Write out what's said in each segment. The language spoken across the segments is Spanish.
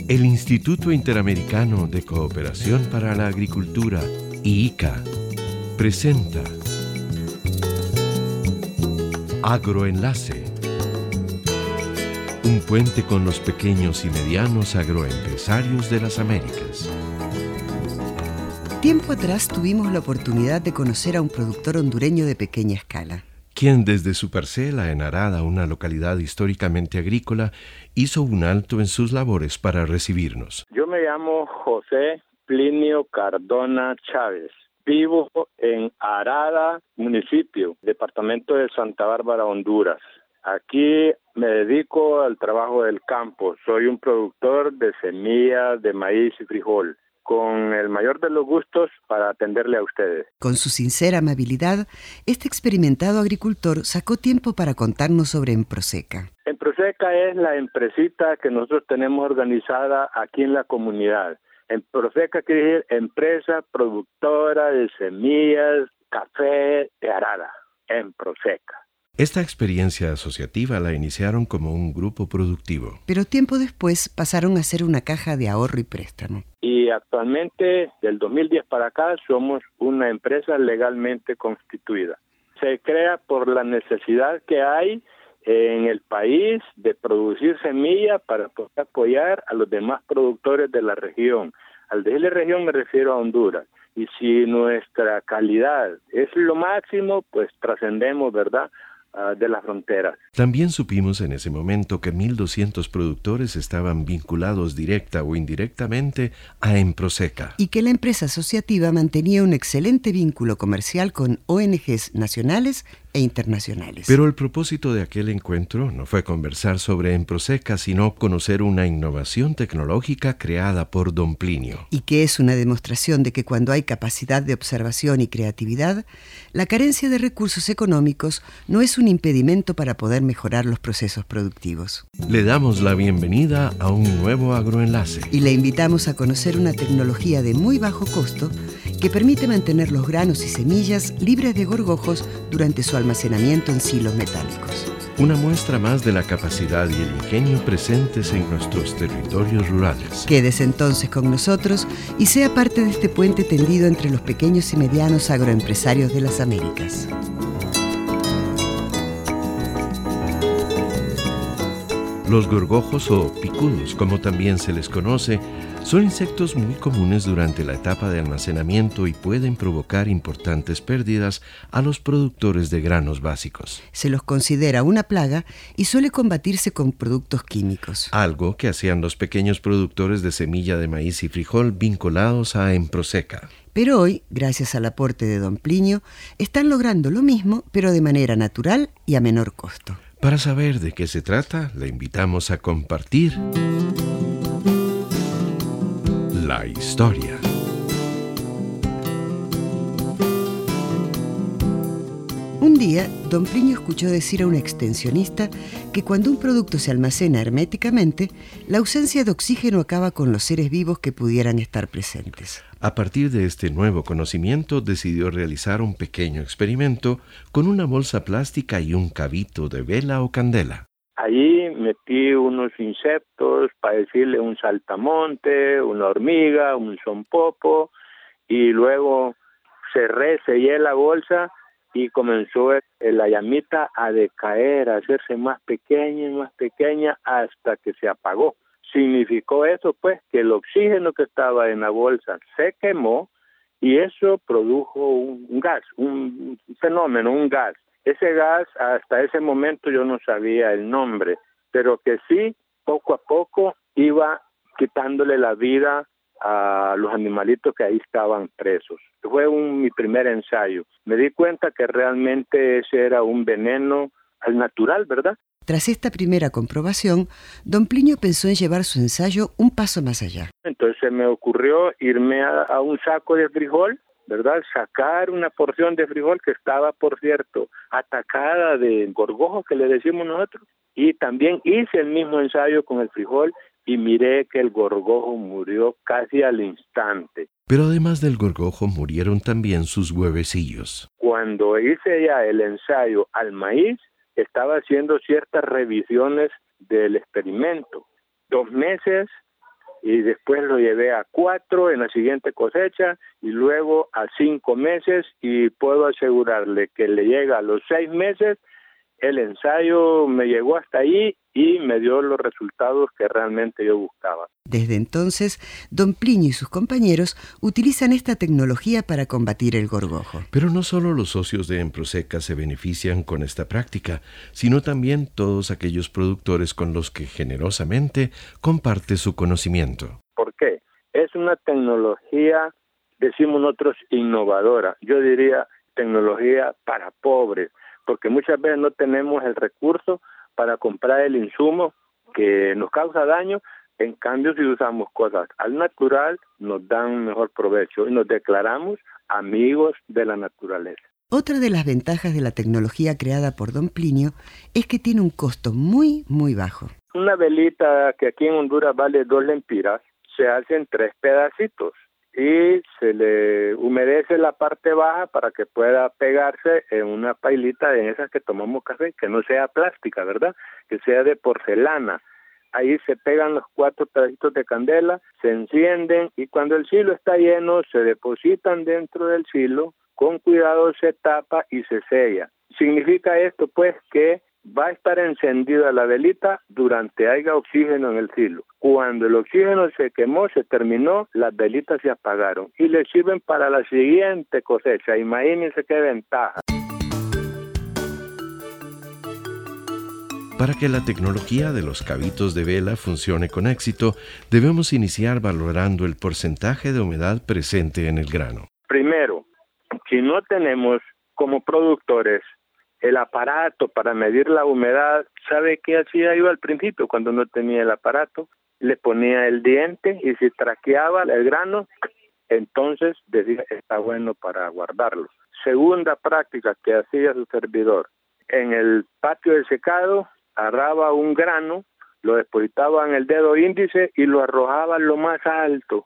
El Instituto Interamericano de Cooperación para la Agricultura, IICA, presenta Agroenlace, un puente con los pequeños y medianos agroempresarios de las Américas. Tiempo atrás tuvimos la oportunidad de conocer a un productor hondureño de pequeña escala, quien desde su parcela en Arada, una localidad históricamente agrícola, hizo un alto en sus labores para recibirnos. Yo me llamo José Plinio Cardona Chávez. Vivo en Arada, municipio, departamento de Santa Bárbara, Honduras. Aquí me dedico al trabajo del campo. Soy un productor de semillas de maíz y frijol, con el mayor de los gustos para atenderle a ustedes. Con su sincera amabilidad, este experimentado agricultor sacó tiempo para contarnos sobre Emproseca. Emproseca es la empresita que nosotros tenemos organizada aquí en la comunidad. Emproseca quiere decir empresa productora de semillas, café de Arada. Emproseca. Esta experiencia asociativa la iniciaron como un grupo productivo. Pero tiempo después pasaron a ser una caja de ahorro y préstamo. Y actualmente, del 2010 para acá, somos una empresa legalmente constituida. Se crea por la necesidad que hay en el país de producir semilla para poder apoyar a los demás productores de la región. Al decirle región me refiero a Honduras. Y si nuestra calidad es lo máximo, pues trascendemos, ¿verdad?, de las fronteras. También supimos en ese momento que 1,200 productores estaban vinculados directa o indirectamente a Emproseca. Y que la empresa asociativa mantenía un excelente vínculo comercial con ONGs nacionales e internacionales. Pero el propósito de aquel encuentro no fue conversar sobre Emproseca, sino conocer una innovación tecnológica creada por Don Plinio. Y que es una demostración de que cuando hay capacidad de observación y creatividad, la carencia de recursos económicos no es un impedimento para poder mejorar los procesos productivos. Le damos la bienvenida a un nuevo agroenlace. Y le invitamos a conocer una tecnología de muy bajo costo que permite mantener los granos y semillas libres de gorgojos durante su almacenamiento en silos metálicos. Una muestra más de la capacidad y el ingenio presentes en nuestros territorios rurales. Quédese entonces con nosotros y sea parte de este puente tendido entre los pequeños y medianos agroempresarios de las Américas. Los gorgojos o picudos, como también se les conoce, son insectos muy comunes durante la etapa de almacenamiento y pueden provocar importantes pérdidas a los productores de granos básicos. Se los considera una plaga y suele combatirse con productos químicos. Algo que hacían los pequeños productores de semilla de maíz y frijol vinculados a Emproseca. Pero hoy, gracias al aporte de Don Plinio, están logrando lo mismo, pero de manera natural y a menor costo. Para saber de qué se trata, le invitamos a compartir la historia. Un día, Don Plinio escuchó decir a un extensionista que cuando un producto se almacena herméticamente, la ausencia de oxígeno acaba con los seres vivos que pudieran estar presentes. A partir de este nuevo conocimiento, decidió realizar un pequeño experimento con una bolsa plástica y un cabito de vela o candela. Allí metí unos insectos, para decirle un saltamonte, una hormiga, un zompopo, y luego sellé la bolsa y comenzó la llamita a decaer, a hacerse más pequeña hasta que se apagó. Significó eso, pues, que el oxígeno que estaba en la bolsa se quemó y eso produjo un gas, un fenómeno, un gas. Ese gas, hasta ese momento yo no sabía el nombre, pero que sí, poco a poco, iba quitándole la vida a los animalitos que ahí estaban presos. Fue mi primer ensayo. Me di cuenta que realmente ese era un veneno al natural, ¿verdad? Tras esta primera comprobación, Don Plinio pensó en llevar su ensayo un paso más allá. Entonces se me ocurrió irme a un saco de frijol, ¿verdad? Sacar una porción de frijol que estaba, por cierto, atacada de gorgojo, que le decimos nosotros. Y también hice el mismo ensayo con el frijol y miré que el gorgojo murió casi al instante. Pero además del gorgojo, murieron también sus huevecillos. Cuando hice ya el ensayo al maíz, estaba haciendo ciertas revisiones del experimento. 2 meses y después lo llevé a 4 en la siguiente cosecha y luego a 5 meses, y puedo asegurarle que le llega a los 6 meses. El ensayo me llegó hasta ahí y me dio los resultados que realmente yo buscaba. Desde entonces, don Plinio y sus compañeros utilizan esta tecnología para combatir el gorgojo. Pero no solo los socios de Emproseca se benefician con esta práctica, sino también todos aquellos productores con los que generosamente comparte su conocimiento. ¿Por qué? Es una tecnología, decimos nosotros, innovadora. Yo diría tecnología para pobres, porque muchas veces no tenemos el recurso para comprar el insumo que nos causa daño. En cambio, si usamos cosas al natural, nos dan mejor provecho y nos declaramos amigos de la naturaleza. Otra de las ventajas de la tecnología creada por don Plinio es que tiene un costo muy, muy bajo. Una velita que aquí en Honduras vale 2 lempiras, se hace en 3 pedacitos y se le humedece la parte baja para que pueda pegarse en una pailita de esas que tomamos café, que no sea plástica, ¿verdad? Que sea de porcelana. Ahí se pegan los 4 pedacitos de candela, se encienden y cuando el silo está lleno se depositan dentro del silo, con cuidado se tapa y se sella. Significa esto pues que va a estar encendida la velita durante haya oxígeno en el silo. Cuando el oxígeno se quemó, se terminó, las velitas se apagaron y le sirven para la siguiente cosecha. Imagínense qué ventaja. Para que la tecnología de los cabitos de vela funcione con éxito, debemos iniciar valorando el porcentaje de humedad presente en el grano. Primero, si no tenemos como productores el aparato para medir la humedad, ¿sabe qué hacía yo al principio cuando no tenía el aparato? Le ponía el diente y si traqueaba el grano, entonces decía, está bueno para guardarlo. Segunda práctica que hacía su servidor, en el patio de secado, agarraba un grano, lo depositaba en el dedo índice y lo arrojaba lo más alto,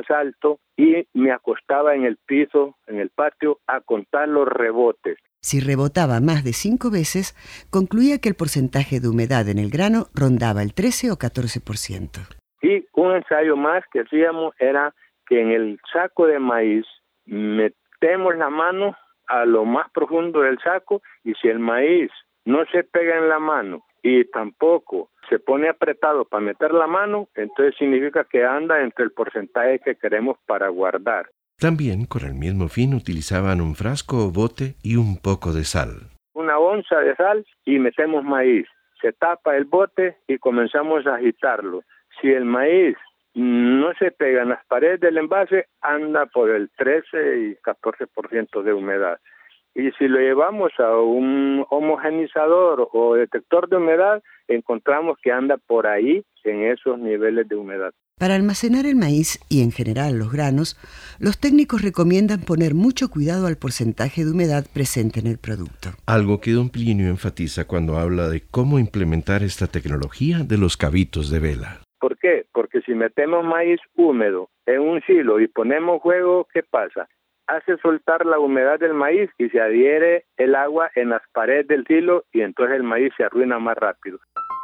y me acostaba en el piso, en el patio, a contar los rebotes. Si rebotaba más de 5 veces, concluía que el porcentaje de humedad en el grano rondaba el 13 o 14%. Y un ensayo más que hacíamos era que en el saco de maíz metemos la mano a lo más profundo del saco y si el maíz no se pega en la mano y tampoco se pone apretado para meter la mano, entonces significa que anda entre el porcentaje que queremos para guardar. También, con el mismo fin, utilizaban un frasco o bote y un poco de sal. 1 onza de sal y metemos maíz. Se tapa el bote y comenzamos a agitarlo. Si el maíz no se pega en las paredes del envase, anda por el 13 y 14% de humedad. Y si lo llevamos a un homogenizador o detector de humedad, encontramos que anda por ahí en esos niveles de humedad. Para almacenar el maíz y en general los granos, los técnicos recomiendan poner mucho cuidado al porcentaje de humedad presente en el producto. Algo que don Plinio enfatiza cuando habla de cómo implementar esta tecnología de los cabitos de vela. ¿Por qué? Porque si metemos maíz húmedo en un silo y ponemos fuego, ¿qué pasa? Hace soltar la humedad del maíz y se adhiere el agua en las paredes del silo y entonces el maíz se arruina más rápido.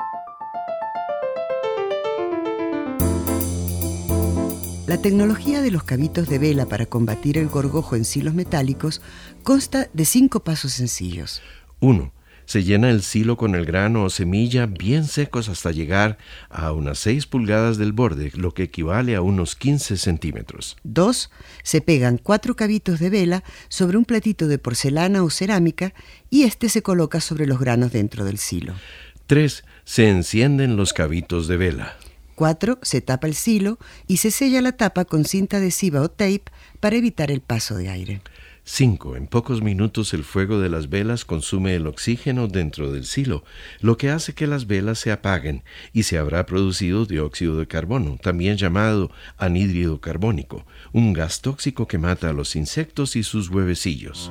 La tecnología de los cabitos de vela para combatir el gorgojo en silos metálicos consta de 5 pasos sencillos. 1. Se llena el silo con el grano o semilla bien secos hasta llegar a unas 6 pulgadas del borde, lo que equivale a unos 15 centímetros. 2. Se pegan 4 cabitos de vela sobre un platito de porcelana o cerámica y este se coloca sobre los granos dentro del silo. 3. Se encienden los cabitos de vela. 4. Se tapa el silo y se sella la tapa con cinta adhesiva o tape para evitar el paso de aire. 5. En pocos minutos el fuego de las velas consume el oxígeno dentro del silo, lo que hace que las velas se apaguen y se habrá producido dióxido de carbono, también llamado anhídrido carbónico, un gas tóxico que mata a los insectos y sus huevecillos.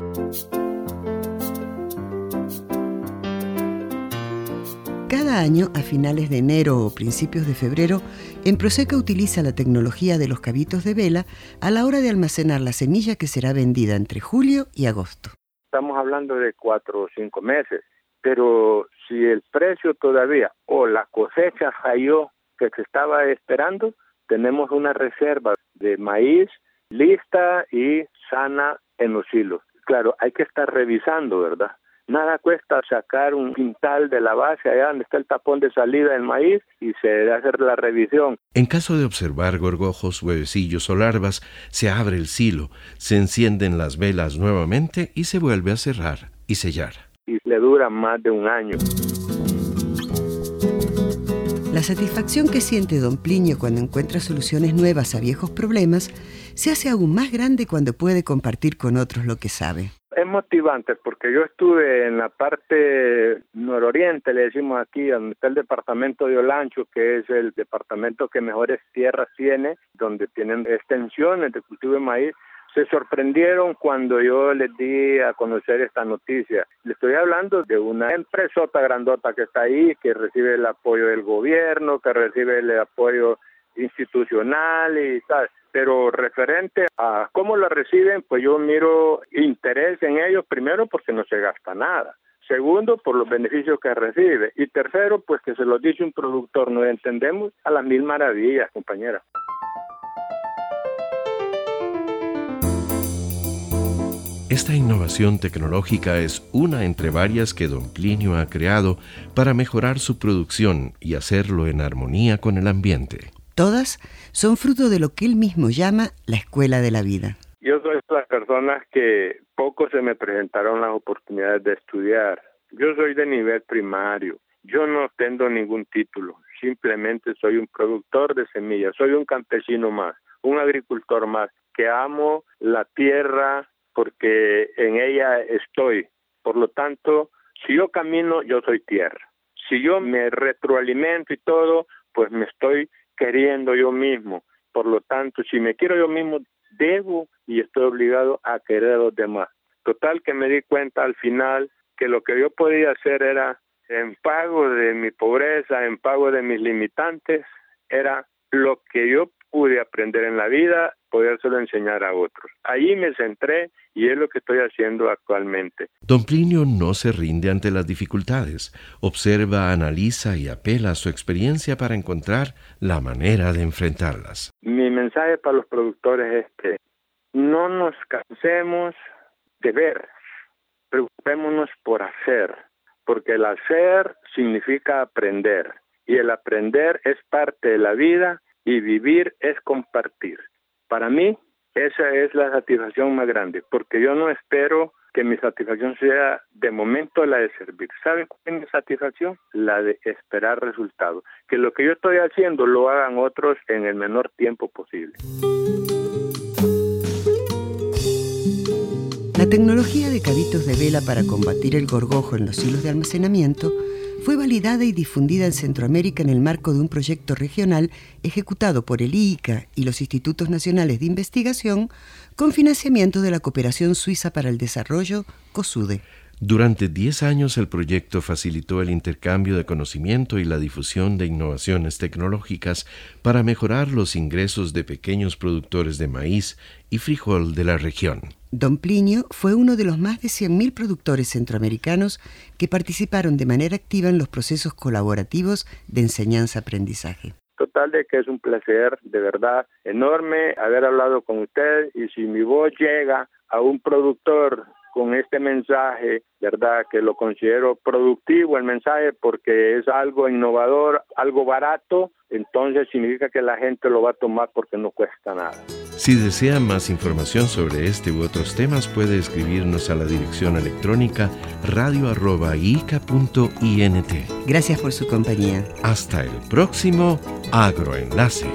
Cada año, a finales de enero o principios de febrero, Emproseca utiliza la tecnología de los cabitos de vela a la hora de almacenar la semilla que será vendida entre julio y agosto. Estamos hablando de 4 o 5 meses, pero si el precio todavía o la cosecha falló que se estaba esperando, tenemos una reserva de maíz lista y sana en los silos. Claro, hay que estar revisando, ¿verdad? Nada cuesta sacar un quintal de la base allá donde está el tapón de salida del maíz y se debe hacer la revisión. En caso de observar gorgojos, huevecillos o larvas, se abre el silo, se encienden las velas nuevamente y se vuelve a cerrar y sellar. Y le dura más de un año. La satisfacción que siente don Plinio cuando encuentra soluciones nuevas a viejos problemas se hace aún más grande cuando puede compartir con otros lo que sabe. Es motivante porque yo estuve en la parte nororiente, le decimos aquí, donde está el departamento de Olancho, que es el departamento que mejores tierras tiene, donde tienen extensiones de cultivo de maíz. Se sorprendieron cuando yo les di a conocer esta noticia. Le estoy hablando de una empresota grandota que está ahí, que recibe el apoyo del gobierno, que recibe el apoyo institucional y tal. Pero referente a cómo lo reciben, pues yo miro interés en ellos, primero porque no se gasta nada. Segundo, por los beneficios que recibe. Y tercero, pues que se los dice un productor. Nos entendemos a las mil maravillas, compañera. Esta innovación tecnológica es una entre varias que don Plinio ha creado para mejorar su producción y hacerlo en armonía con el ambiente. Todas son fruto de lo que él mismo llama la escuela de la vida. Yo soy de las personas que poco se me presentaron las oportunidades de estudiar. Yo soy de nivel primario. Yo no tengo ningún título. Simplemente soy un productor de semillas. Soy un campesino más, un agricultor más, que amo la tierra porque en ella estoy. Por lo tanto, si yo camino, yo soy tierra. Si yo me retroalimento y todo, pues me estoy queriendo yo mismo. Por lo tanto, si me quiero yo mismo, debo y estoy obligado a querer a los demás. Total que me di cuenta al final que lo que yo podía hacer era, en pago de mi pobreza, en pago de mis limitantes, era lo que yo pude aprender en la vida, podérselo enseñar a otros. Ahí me centré y es lo que estoy haciendo actualmente. Don Plinio no se rinde ante las dificultades. Observa, analiza y apela a su experiencia para encontrar la manera de enfrentarlas. Mi mensaje para los productores es que no nos cansemos de ver, preocupémonos por hacer, porque el hacer significa aprender y el aprender es parte de la vida y vivir es compartir. Para mí, esa es la satisfacción más grande, porque yo no espero que mi satisfacción sea de momento la de servir. ¿Saben cuál es mi satisfacción? La de esperar resultados. Que lo que yo estoy haciendo lo hagan otros en el menor tiempo posible. La tecnología de cabitos de vela para combatir el gorgojo en los hilos de almacenamiento fue validada y difundida en Centroamérica en el marco de un proyecto regional ejecutado por el IICA y los Institutos Nacionales de Investigación con financiamiento de la Cooperación Suiza para el Desarrollo, COSUDE. Durante 10 años el proyecto facilitó el intercambio de conocimiento y la difusión de innovaciones tecnológicas para mejorar los ingresos de pequeños productores de maíz y frijol de la región. Don Plinio fue uno de los más de 100.000 productores centroamericanos que participaron de manera activa en los procesos colaborativos de enseñanza-aprendizaje. Total de que es un placer de verdad enorme haber hablado con usted y si mi voz llega a un productor con este mensaje, verdad que lo considero productivo el mensaje porque es algo innovador, algo barato, entonces significa que la gente lo va a tomar porque no cuesta nada. Si desea más información sobre este u otros temas, puede escribirnos a la dirección electrónica radio@iica.int. Gracias por su compañía. Hasta el próximo Agroenlace.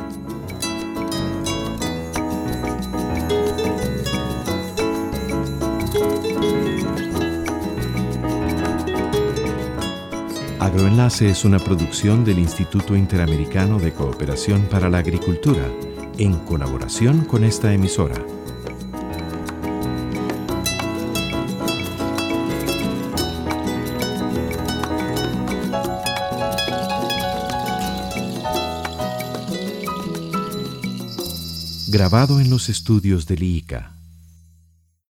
Agroenlace es una producción del Instituto Interamericano de Cooperación para la Agricultura, en colaboración con esta emisora. Grabado en los estudios del IICA.